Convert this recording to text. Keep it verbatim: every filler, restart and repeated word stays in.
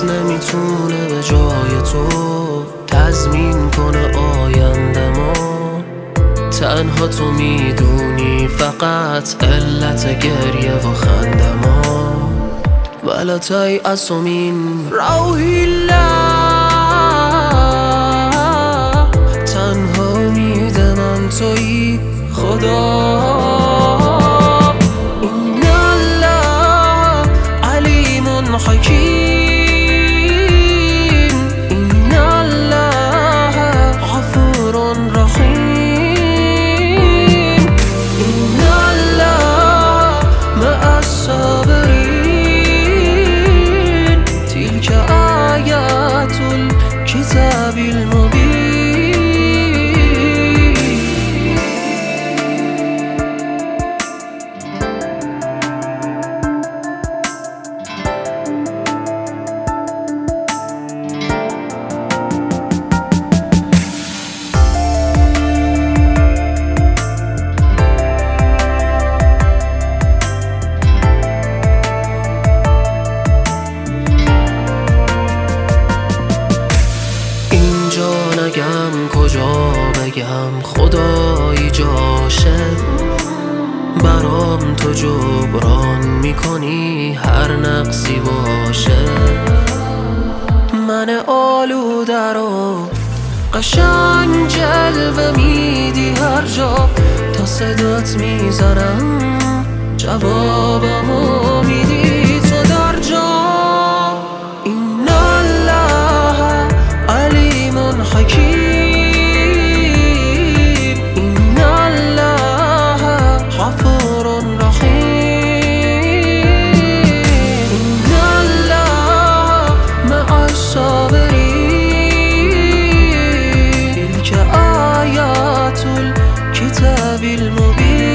نمیتونه به جای تو تضمین کنه آینده‌مو. تنها تو میدونی فقط علت گریه و خنده‌مو. ولا تیأس من روح الله، تنها امید من تویی خدا. این الله علیم حکیم، این الله غفور رحیم، این الله مع الصابرین، تلك آیات الکتاب المبین. نگم کجا بگم خدایی جاشه، برام تو جبران میکنی هر نقصی باشه. من آلوده رو قشنگ جلوه میدی هر جا، تا صدات میزنم جوابمو میدی تو در جا. این الله علیم حکیم، این الله غفور رحیم، این الله مع الصابرین، تلك آیات الکتاب المبین.